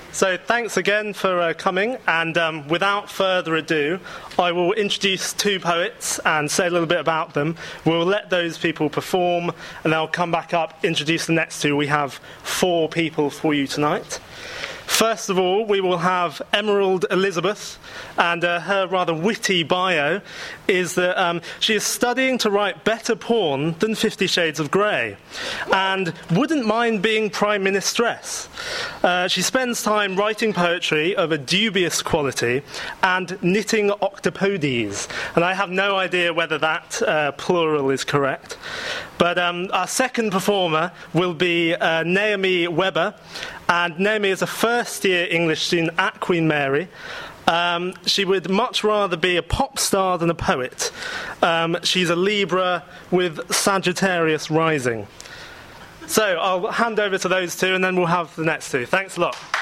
So thanks again for coming, and without further ado, I will introduce two poets and say a little bit about them. We'll let those people perform, and I'll come back up, introduce the next two. We have 4 people for you tonight. First of all, we will have Emerald Elizabeth, and her rather witty bio is that she is studying to write better porn than 50 Shades of Grey, and wouldn't mind being Prime Ministeress. She spends time writing poetry of a dubious quality and knitting octopodes, and I have no idea whether that plural is correct. But our second performer will be Naomi Webber, and Naomi is a first-year English student at Queen Mary. She would much rather be a pop star than a poet. She's a Libra with Sagittarius rising. So I'll hand over to those two, and then we'll have the next two. Thanks a lot.